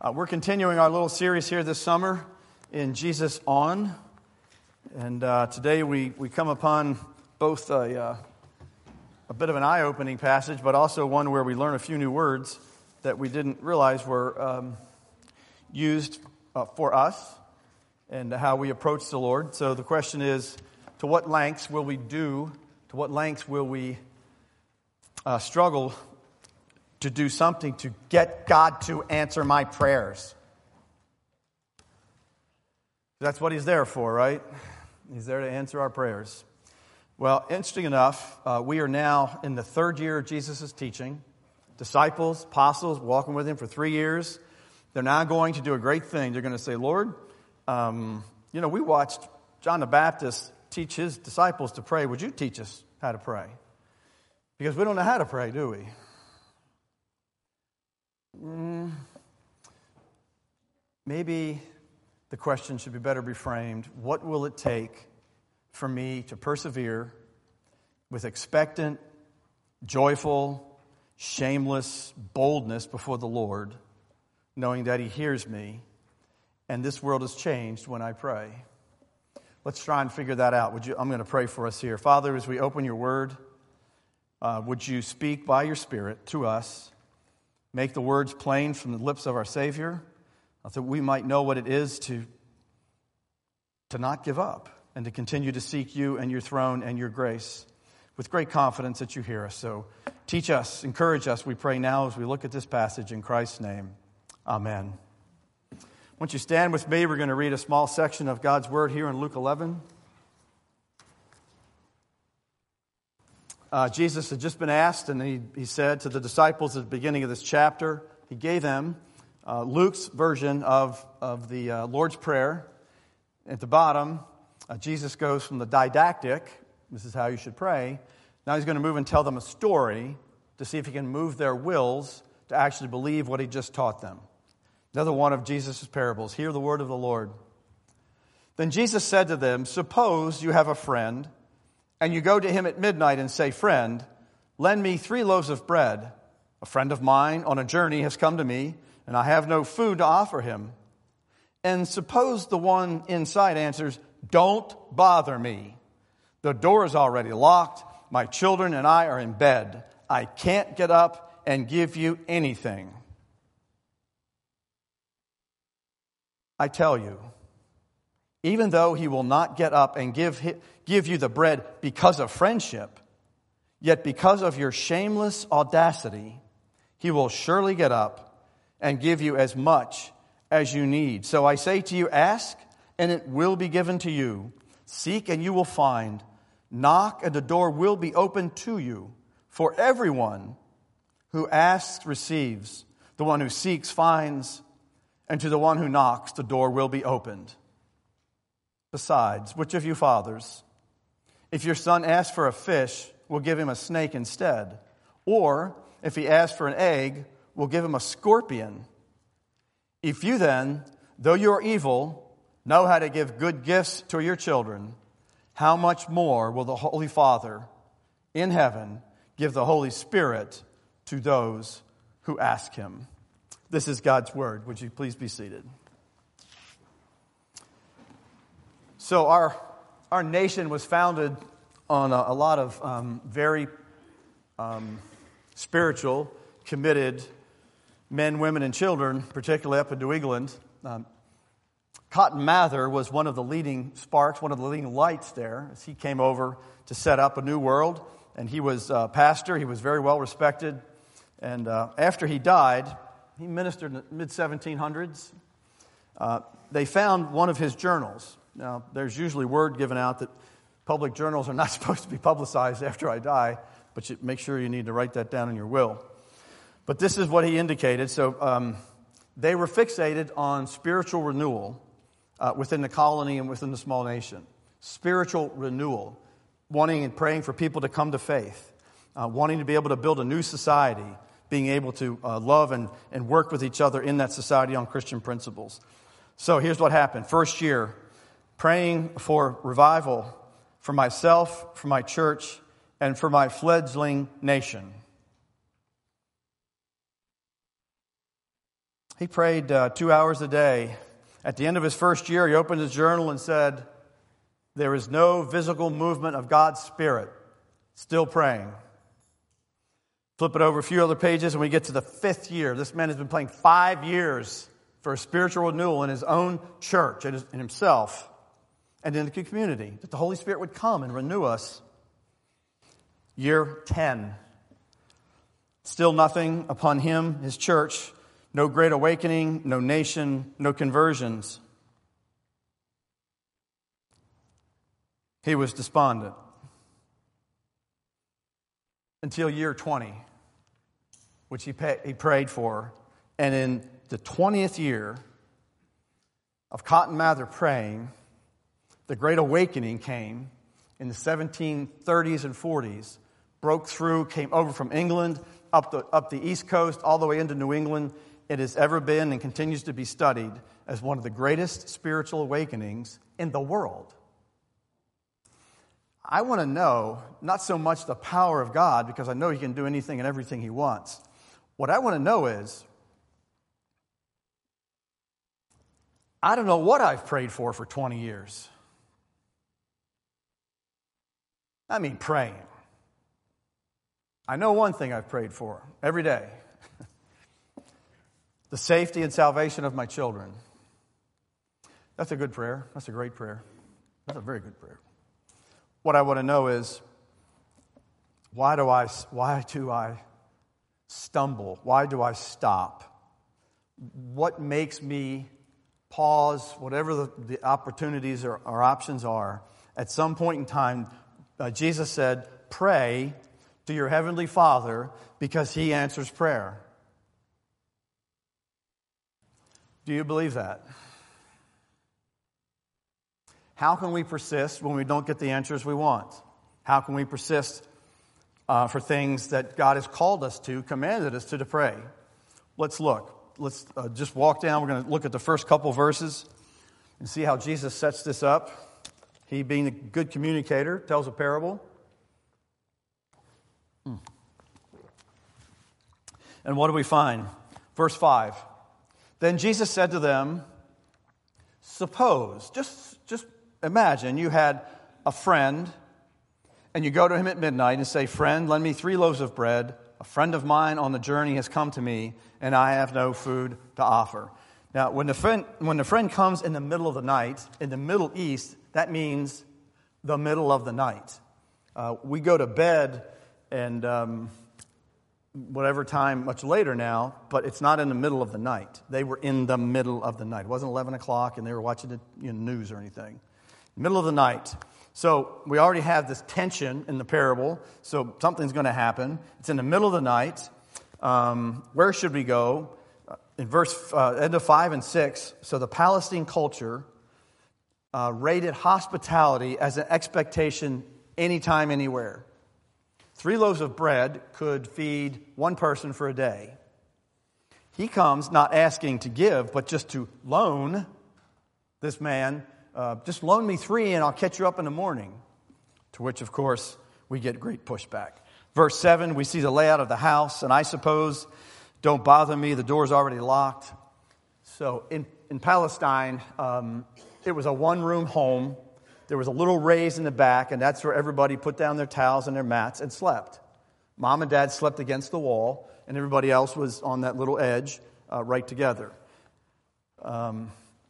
We're continuing our little series here this summer in Jesus On. And today we come upon both a bit of an eye-opening passage, but also one where we learn a few new words that we didn't realize were used for us and how we approach the Lord. So the question is, to what lengths will we struggle to do something to get God to answer my prayers? That's what He's there for, right? He's there to answer our prayers. Well, interesting enough, we are now in the third year of Jesus' teaching. Disciples, apostles, walking with Him for 3 years. They're now going to do a great thing. They're going to say, Lord, we watched John the Baptist teach his disciples to pray. Would you teach us how to pray? Because we don't know how to pray, do we? Maybe the question should be better reframed. What will it take for me to persevere with expectant, joyful, shameless boldness before the Lord, knowing that He hears me, and this world is changed when I pray? Let's try and figure that out. I'm going to pray for us here. Father, as we open Your Word, would You speak by Your Spirit to us? Make the words plain from the lips of our Savior, so that we might know what it is to not give up and to continue to seek You and Your throne and Your grace with great confidence that You hear us. So teach us, encourage us, we pray now as we look at this passage in Christ's name. Amen. Once you stand with me, we're going to read a small section of God's Word here in Luke 11. Jesus had just been asked, and he said to the disciples at the beginning of this chapter, He gave them Luke's version of the Lord's Prayer. At the bottom, Jesus goes from the didactic, this is how you should pray. Now He's going to move and tell them a story to see if He can move their wills to actually believe what He just taught them. Another one of Jesus' parables. Hear the word of the Lord. Then Jesus said to them, Suppose you have a friend, and you go to him at midnight and say, Friend, lend me 3 loaves of bread. A friend of mine on a journey has come to me, and I have no food to offer him. And suppose the one inside answers, Don't bother me. The door is already locked. My children and I are in bed. I can't get up and give you anything. I tell you, even though he will not get up and give you the bread because of friendship, yet because of your shameless audacity, he will surely get up and give you as much as you need. So I say to you, ask, and it will be given to you. Seek, and you will find. Knock, and the door will be opened to you. For everyone who asks receives. The one who seeks finds. And to the one who knocks, the door will be opened. Besides, which of you fathers, if your son asks for a fish, will give him a snake instead? Or, if he asks for an egg, will give him a scorpion? If you then, though you are evil, know how to give good gifts to your children, how much more will the Holy Father in heaven give the Holy Spirit to those who ask Him? This is God's Word. Would you please be seated? So our nation was founded on a lot of very spiritual, committed men, women, and children, particularly up in New England. Cotton Mather was one of the leading sparks, one of the leading lights there, as he came over to set up a new world. And he was a pastor. He was very well respected. And after he died, he ministered in the mid-1700s. They found one of his journals. Now, there's usually word given out that public journals are not supposed to be publicized after I die, but you make sure you need to write that down in your will. But this is what he indicated. So they were fixated on spiritual renewal within the colony and within the small nation. Spiritual renewal, wanting and praying for people to come to faith, wanting to be able to build a new society, being able to love and work with each other in that society on Christian principles. So here's what happened. First year, praying for revival for myself, for my church, and for my fledgling nation. He prayed 2 hours a day. At the end of his first year, he opened his journal and said, "There is no visible movement of God's Spirit." Still praying. Flip it over a few other pages and we get to the 5th year. This man has been praying 5 years for a spiritual renewal in his own church, in himself, and in the community, that the Holy Spirit would come and renew us. Year 10. Still nothing upon him, his church. No great awakening, no nation, no conversions. He was despondent. Until year 20, which he prayed for. And in the 20th year of Cotton Mather praying, the Great Awakening came in the 1730s and 40s, broke through, came over from England, up the East Coast, all the way into New England. It has ever been and continues to be studied as one of the greatest spiritual awakenings in the world. I want to know, not so much the power of God, because I know He can do anything and everything He wants. What I want to know is, I don't know what I've prayed for 20 years. I mean praying. I know one thing I've prayed for every day. The safety and salvation of my children. That's a good prayer. That's a great prayer. That's a very good prayer. What I want to know is, why do I stumble? Why do I stop? What makes me pause, whatever the opportunities or options are? At some point in time, Jesus said, pray to your heavenly Father because He answers prayer. Do you believe that? How can we persist when we don't get the answers we want? How can we persist for things that God has called us to, commanded us to pray? Let's look. Let's just walk down. We're going to look at the first couple verses and see how Jesus sets this up. He, being a good communicator, tells a parable. And what do we find? Verse 5. Then Jesus said to them, suppose, just imagine you had a friend and you go to him at midnight and say, friend, lend me 3 loaves of bread. A friend of mine on the journey has come to me and I have no food to offer. Now, when the friend comes in the middle of the night, in the Middle East, that means the middle of the night. We go to bed and whatever time, much later now, but it's not in the middle of the night. They were in the middle of the night. It wasn't 11 o'clock and they were watching the news or anything. Middle of the night. So we already have this tension in the parable. So something's going to happen. It's in the middle of the night. Where should we go? In end of 5 and 6, so the Palestine culture rated hospitality as an expectation anytime, anywhere. 3 loaves of bread could feed one person for a day. He comes not asking to give, but just to loan this man. Just loan me 3 and I'll catch you up in the morning. To which, of course, we get great pushback. Verse 7, we see the layout of the house. And I suppose, don't bother me, the door's already locked. So in Palestine, it was a one-room home. There was a little raise in the back, and that's where everybody put down their towels and their mats and slept. Mom and Dad slept against the wall, and everybody else was on that little edge right together. The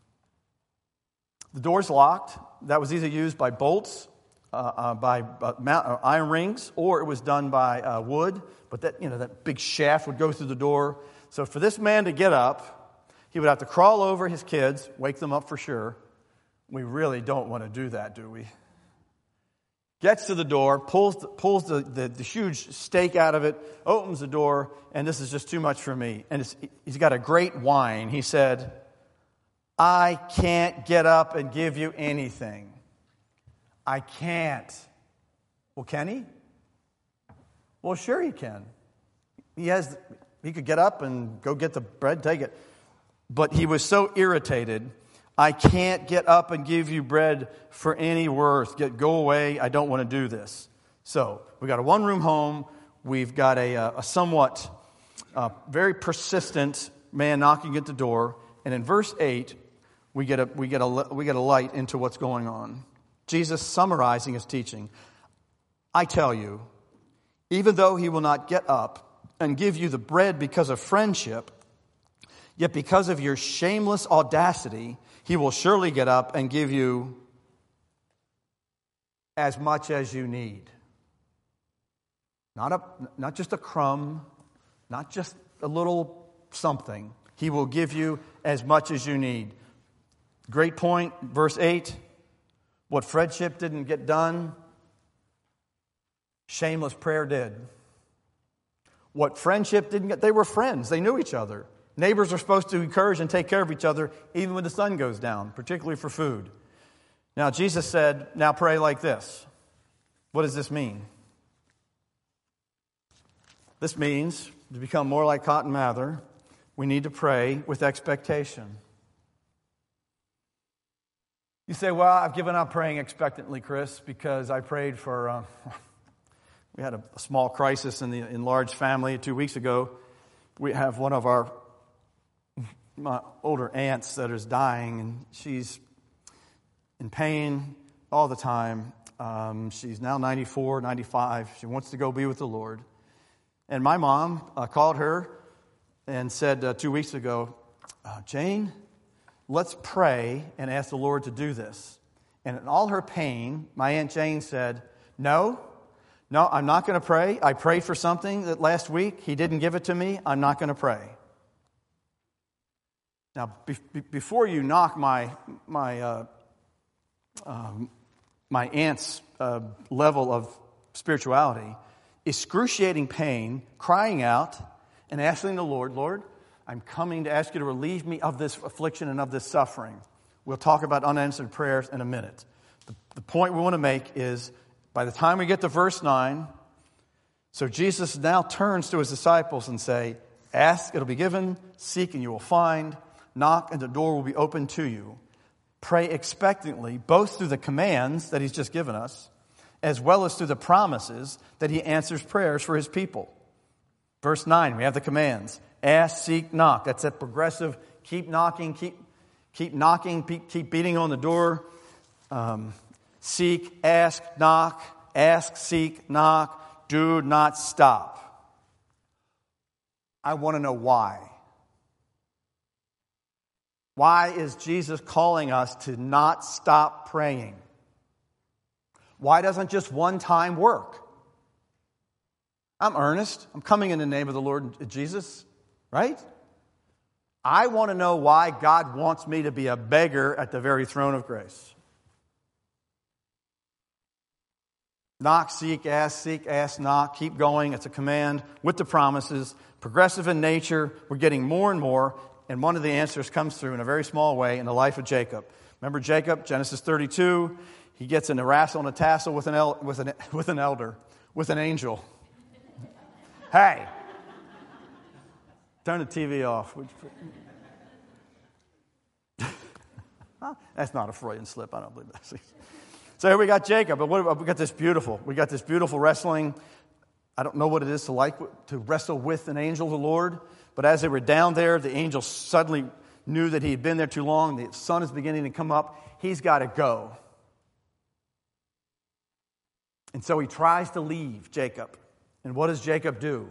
door's locked. That was either used by bolts, by iron rings, or it was done by wood. But that big shaft would go through the door. So for this man to get up, he would have to crawl over his kids, wake them up for sure. We really don't want to do that, do we? Gets to the door, pulls the huge stake out of it, opens the door, and this is just too much for me. And he's got a great whine. He said, I can't get up and give you anything. I can't. Well, can he? Well, sure he can. He could get up and go get the bread, take it. But he was so irritated. I can't get up and give you bread for any worth. Go away. I don't want to do this. So we've got a one-room home. We've got a somewhat very persistent man knocking at the door. And in verse 8, we get a light into what's going on. Jesus summarizing his teaching. I tell you, even though he will not get up and give you the bread because of friendship, yet because of your shameless audacity, he will surely get up and give you as much as you need. Not just a crumb, not just a little something. He will give you as much as you need. Great point, verse 8. What friendship didn't get done, shameless prayer did. What friendship didn't get, they were friends. They knew each other. Neighbors are supposed to encourage and take care of each other even when the sun goes down, particularly for food. Now, Jesus said, now pray like this. What does this mean? This means, to become more like Cotton Mather, we need to pray with expectation. You say, well, I've given up praying expectantly, Chris, because I prayed for... we had a small crisis in the enlarged family 2 weeks ago. We have one of my older aunts that is dying, and she's in pain all the time. She's now 94, 95. She wants to go be with the Lord. And my mom called her and said 2 weeks ago, Jane, let's pray and ask the Lord to do this. And in all her pain, my Aunt Jane said, no, I'm not going to pray. I prayed for something that last week. He didn't give it to me. I'm not going to pray. Now, before you knock my aunt's level of spirituality, excruciating pain, crying out and asking the Lord, I'm coming to ask you to relieve me of this affliction and of this suffering. We'll talk about unanswered prayers in a minute. The point we want to make is, by the time we get to verse 9, so Jesus now turns to his disciples and say, ask, it'll be given, seek, and you will find, knock, and the door will be opened to you. Pray expectantly, both through the commands that he's just given us, as well as through the promises that he answers prayers for his people. Verse 9, we have the commands. Ask, seek, knock. That's that progressive, keep knocking, keep knocking, keep beating on the door. Seek, ask, seek, knock. Do not stop. I want to know why. Why is Jesus calling us to not stop praying? Why doesn't just one time work? I'm earnest. I'm coming in the name of the Lord Jesus, right? I want to know why God wants me to be a beggar at the very throne of grace. Knock, seek, ask, knock. Keep going. It's a command with the promises. Progressive in nature. We're getting more and more. And one of the answers comes through in a very small way in the life of Jacob. Remember Jacob, Genesis 32. He gets in a wrestle and a tassel with an angel. Hey, turn the TV off. That's not a Freudian slip. I don't believe that. So here we got Jacob, but we got this beautiful wrestling. I don't know what it is to wrestle with an angel of the Lord, but as they were down there, the angel suddenly knew that he had been there too long. The sun is beginning to come up. He's got to go. And so he tries to leave Jacob. And what does Jacob do?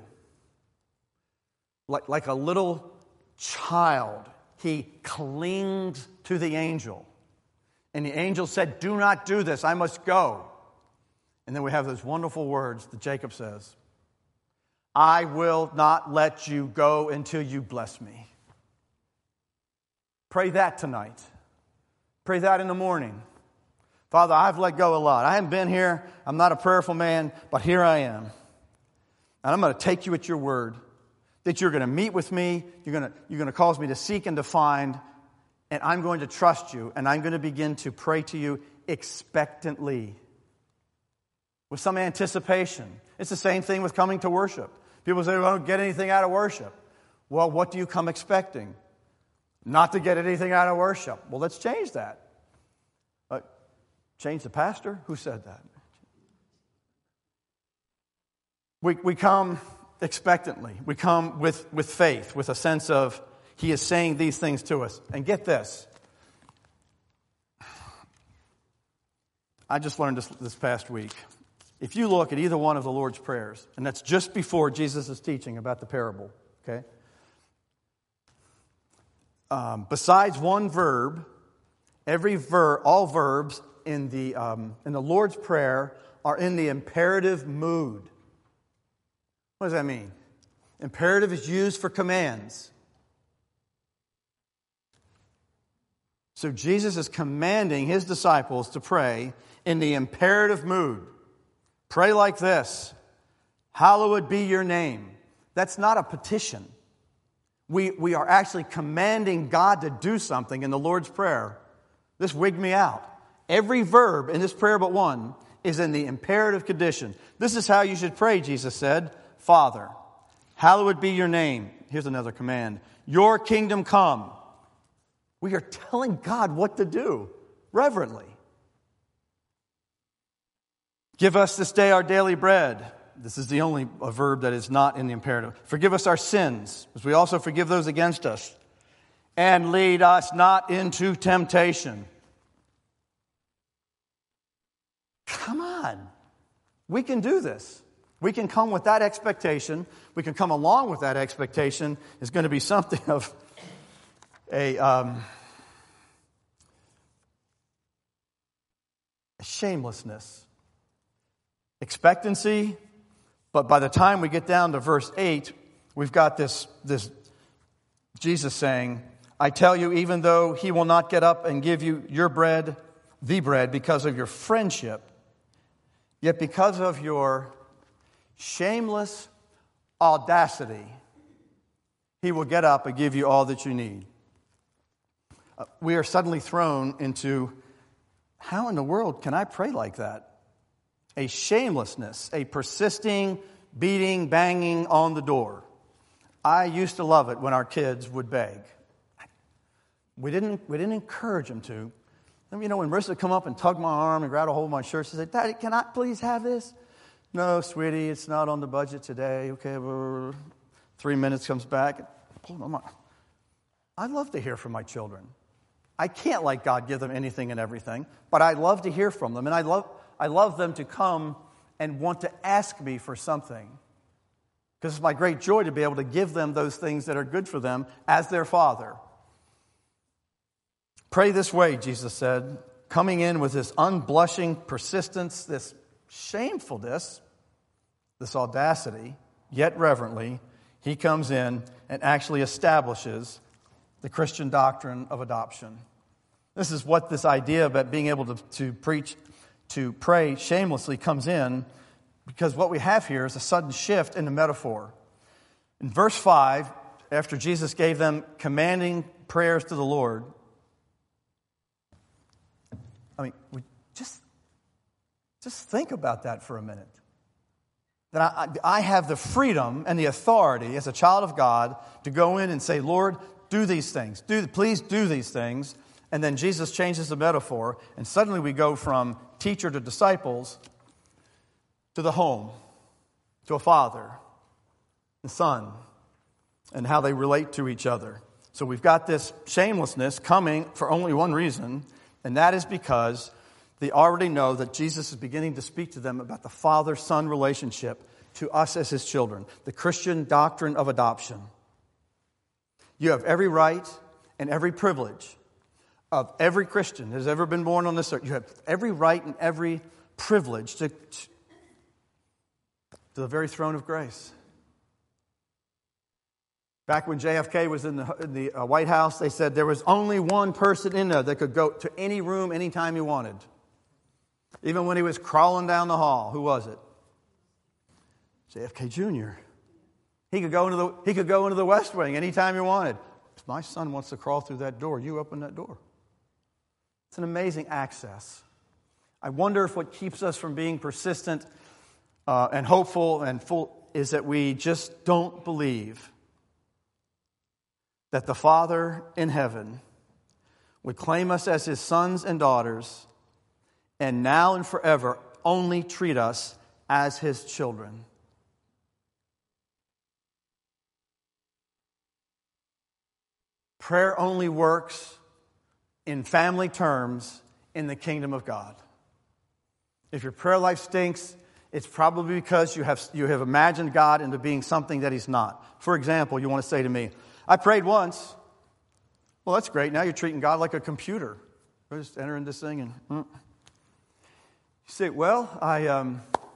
Like a little child, he clings to the angel. And the angel said, do not do this, I must go. And then we have those wonderful words that Jacob says, I will not let you go until you bless me. Pray that tonight. Pray that in the morning. Father, I've let go a lot. I haven't been here. I'm not a prayerful man, but here I am. And I'm going to take you at your word, that you're going to meet with me, you're going to cause me to seek and to find, and I'm going to trust you, and I'm going to begin to pray to you expectantly, with some anticipation. It's the same thing with coming to worship. People say, well, I don't get anything out of worship. Well, what do you come expecting? Not to get anything out of worship. Well, let's change that. Change the pastor? Who said that? We come expectantly. We come with faith, with a sense of He is saying these things to us. And get this. I just learned this past week. If you look at either one of the Lord's Prayers, and that's just before Jesus is teaching about the parable, okay? Besides one verb, all verbs in the Lord's Prayer are in the imperative mood. What does that mean? Imperative is used for commands. So Jesus is commanding his disciples to pray in the imperative mood. Pray like this: hallowed be your name. That's not a petition. We are actually commanding God to do something in the Lord's Prayer. This wigged me out. Every verb in this prayer but one is in the imperative condition. This is how you should pray, Jesus said. Father, hallowed be your name. Here's another command. Your kingdom come. We are telling God what to do, reverently. Give us this day our daily bread. This is the only verb that is not in the imperative. Forgive us our sins, as we also forgive those against us. And lead us not into temptation. Come on. We can do this. We can come with that expectation. We can come along with that expectation. It's going to be something of a shamelessness. Expectancy. But by the time we get down to verse 8, we've got this Jesus saying, I tell you, even though he will not get up and give you your bread, the bread, because of your friendship, yet because of your shameless audacity, he will get up and give you all that you need. We are suddenly thrown into, how in the world can I pray like that? A shamelessness, a persisting, beating, banging on the door. I used to love it when our kids would beg. We didn't encourage them to. You know, when Marissa would come up and tug my arm and grab a hold of my shirt, she'd say, Daddy, can I please have this? No, sweetie, it's not on the budget today. Okay, 3 minutes comes back. Hold on. I love to hear from my children. I can't, like God, give them anything and everything, but I love to hear from them, and I love them to come and want to ask me for something. Because it's my great joy to be able to give them those things that are good for them as their father. Pray this way, Jesus said, coming in with this unblushing persistence, this shamefulness, this audacity, yet reverently, he comes in and actually establishes the Christian doctrine of adoption. This is what this idea about being able to pray shamelessly comes in, because what we have here is a sudden shift in the metaphor. In verse 5, after Jesus gave them commanding prayers to the Lord, we just think about that for a minute. That I have the freedom and the authority as a child of God to go in and say, Lord, do these things. Please do these things. And then Jesus changes the metaphor, and suddenly we go from teacher to disciples to the home, to a father, and son, and how they relate to each other. So we've got this shamelessness coming for only one reason, and that is because they already know that Jesus is beginning to speak to them about the father-son relationship to us as his children, the Christian doctrine of adoption. You have every right and every privilege of every Christian that has ever been born on this earth. You have every right and every privilege to the very throne of grace. Back when JFK was in the White House, they said there was only one person in there that could go to any room anytime he wanted. Even when he was crawling down the hall. Who was it? JFK Jr. He could go into the West Wing anytime he wanted. If my son wants to crawl through that door, you open that door. It's an amazing access. I wonder if what keeps us from being persistent and hopeful and full is that we just don't believe that the Father in heaven would claim us as his sons and daughters, and now and forever only treat us as his children. prayer only works in family terms in the kingdom of God. If your prayer life stinks, it's probably because you have imagined God into being something that He's not. For example, you want to say to me, I prayed once. Well, that's great. Now you're treating God like a computer. I just enter in this thing and... You say, well, I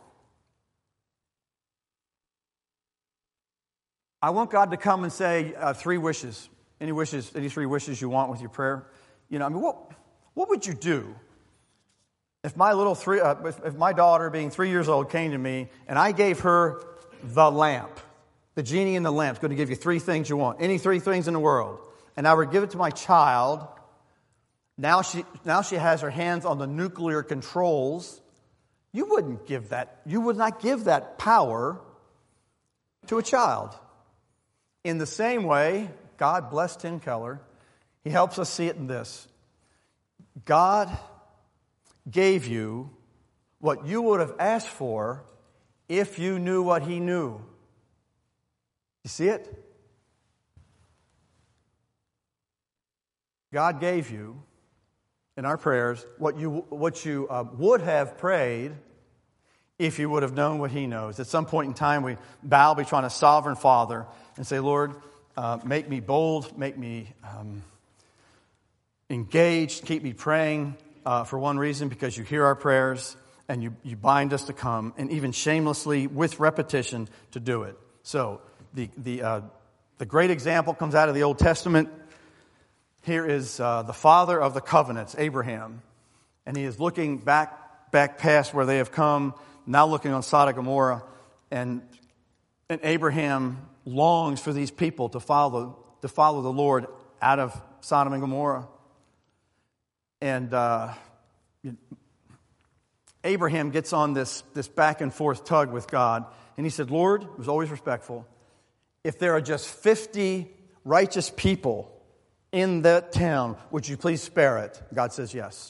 want God to come and say 3 wishes. Any 3 wishes you want with your prayer. You know, I mean, what would you do if my if my daughter, being 3 years old, came to me and I gave her the lamp, the genie in the lamp, is going to give you 3 things you want, any 3 things in the world, and I would give it to my child. Now she has her hands on the nuclear controls. You would not give that power to a child. In the same way, God bless Tim Keller. He helps us see it in this. God gave you what you would have asked for if you knew what He knew. You see it? God gave you, in our prayers, what you would have prayed if you would have known what He knows. At some point in time, we bow before a sovereign Father and say, Lord, make me bold, make me engaged, keep me praying for one reason, because you hear our prayers and you bind us to come, and even shamelessly, with repetition, to do it. So the great example comes out of the Old Testament. Here is the father of the covenants, Abraham, and he is looking back past where they have come, now looking on Sodom and Gomorrah, and Abraham longs for these people to follow the Lord out of Sodom and Gomorrah. And Abraham gets on this back and forth tug with God, and he said, Lord, he was always respectful, if there are just 50 righteous people in that town, would you please spare it? God says yes.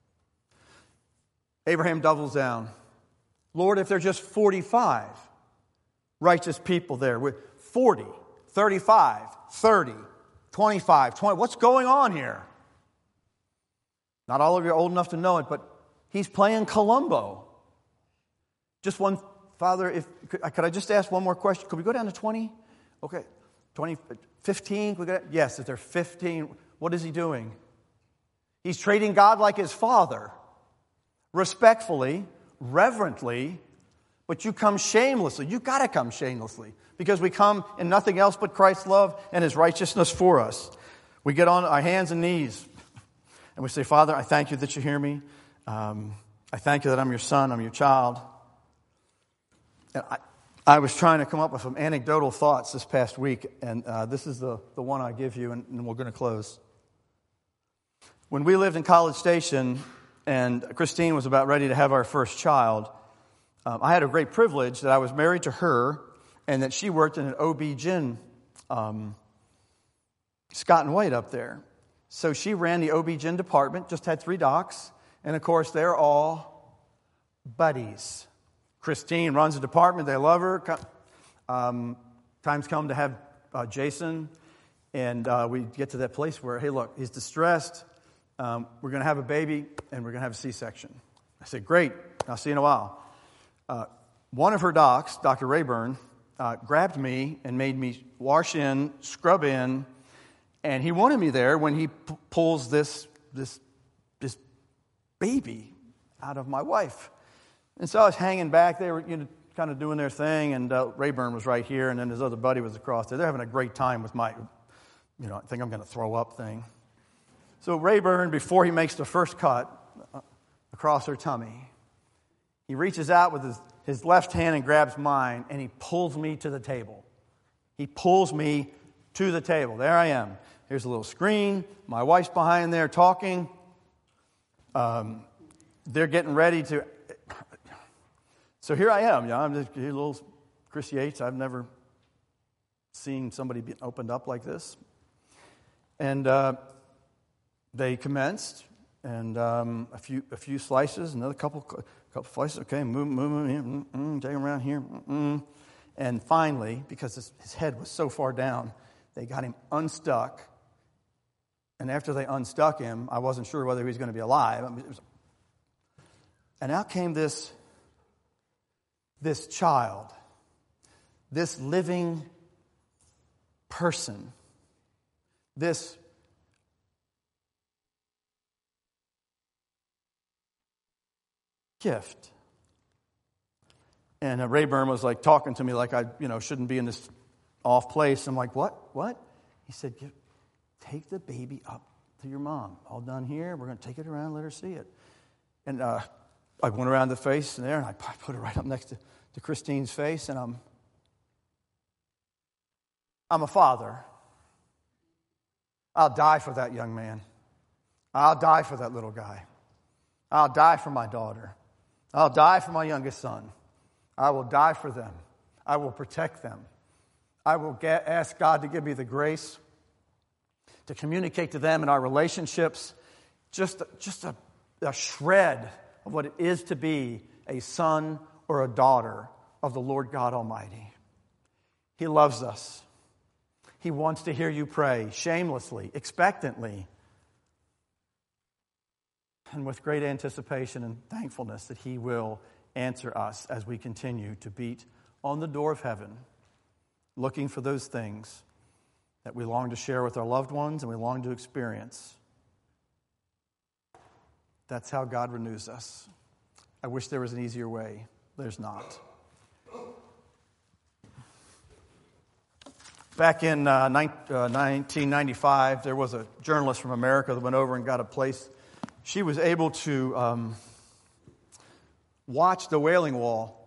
Abraham doubles down. Lord, if there are just 45 righteous people there, with 40, 35, 30, 25, 20, what's going on here? Not all of you are old enough to know it, but he's playing Columbo. Just one, Father, could I just ask one more question? Could we go down to 20? Okay, 20, 15? Yes, if there are 15, what is he doing? He's treating God like his Father, respectfully, reverently, but you come shamelessly. You've got to come shamelessly, because we come in nothing else but Christ's love and His righteousness for us. We get on our hands and knees, and we say, Father, I thank you that you hear me. I thank you that I'm your son, I'm your child. And I was trying to come up with some anecdotal thoughts this past week, and this is the one I give you, and we're going to close. When we lived in College Station, and Christine was about ready to have our first child, I had a great privilege that I was married to her, and that she worked in an OB-GYN, Scott and White up there. So she ran the OB-GYN department, just had 3 docs, and of course they're all buddies. Christine runs the department, they love her. Times come to have Jason, and we get to that place where, hey, look, he's distressed. We're going to have a baby, and we're going to have a C-section. I said, great, I'll see you in a while. One of her docs, Dr. Rayburn, grabbed me and made me wash in, scrub in, and he wanted me there when he pulls this baby out of my wife. And so I was hanging back. They were kind of doing their thing, and Rayburn was right here, and then his other buddy was across there. They're having a great time with my, I think I'm going to throw up thing. So Rayburn, before he makes the first cut across her tummy, he reaches out with his left hand and grabs mine, and he pulls me to the table. He pulls me to the table. There I am. Here's a little screen. My wife's behind there talking. They're getting ready to... So here I am. I'm just a little Chris Yates. I've never seen somebody be opened up like this. And they commenced, and a few slices, another couple slices. Okay, move here, take him around here. And finally, because his head was so far down, they got him unstuck And after they unstuck him, I wasn't sure whether he was going to be alive. And out came this child, this living person, this gift. And Rayburn was like talking to me like I, shouldn't be in this off place. I'm like, what? He said, take the baby up to your mom. All done here. We're going to take it around and let her see it. And I went around the face there, and I put it right up next to Christine's face, and I'm a father. I'll die for that young man. I'll die for that little guy. I'll die for my daughter. I'll die for my youngest son. I will die for them. I will protect them. I will ask God to give me the grace to communicate to them in our relationships just a shred of what it is to be a son or a daughter of the Lord God Almighty. He loves us. He wants to hear you pray shamelessly, expectantly, and with great anticipation and thankfulness that He will answer us as we continue to beat on the door of heaven, looking for those things that we long to share with our loved ones and we long to experience. That's how God renews us. I wish there was an easier way. There's not. Back in 1995, there was a journalist from America that went over and got a place. She was able to watch the Wailing Wall.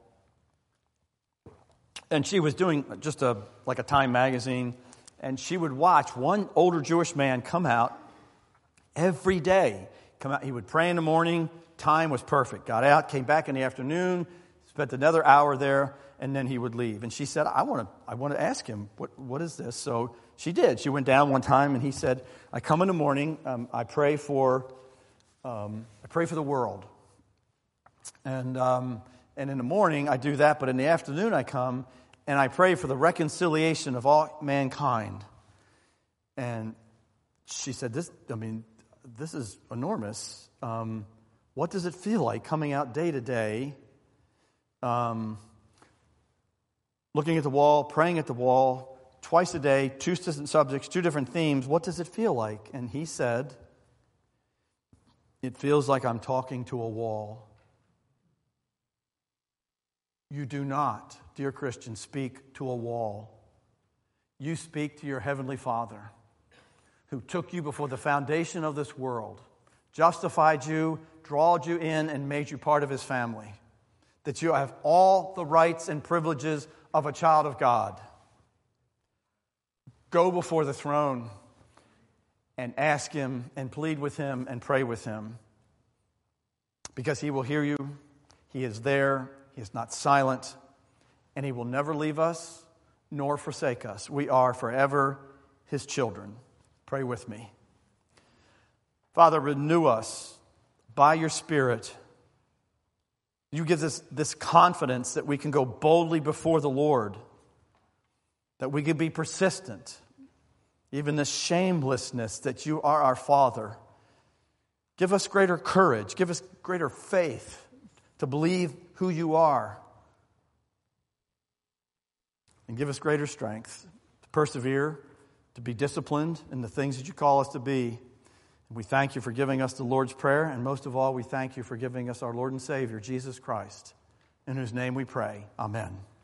And she was doing just like a Time magazine. And she would watch one older Jewish man come out every day. Come out. He would pray in the morning. Time was perfect. Got out, came back in the afternoon, spent another hour there, and then he would leave. And she said, I want to ask him, what is this? So she did. She went down one time, and he said, I come in the morning, I pray for the world. And in the morning, I do that, but in the afternoon, I come, and I pray for the reconciliation of all mankind. And she said, this is enormous. What does it feel like coming out day to day, looking at the wall, praying at the wall, twice a day, two different subjects, two different themes? What does it feel like? And he said, it feels like I'm talking to a wall. You do not, dear Christian, speak to a wall. You speak to your Heavenly Father, who took you before the foundation of this world, justified you, drawed you in, and made you part of His family. That you have all the rights and privileges of a child of God. Go before the throne and ask Him and plead with Him and pray with Him. Because He will hear you. He is there. He is not silent. And He will never leave us nor forsake us. We are forever His children. Pray with me. Father, renew us by your Spirit. You give us this confidence that we can go boldly before the Lord, that we can be persistent, even this shamelessness that you are our Father. Give us greater courage, give us greater faith to believe who you are, and give us greater strength to persevere, to be disciplined in the things that you call us to be. We thank you for giving us the Lord's Prayer, and most of all, we thank you for giving us our Lord and Savior, Jesus Christ, in whose name we pray. Amen.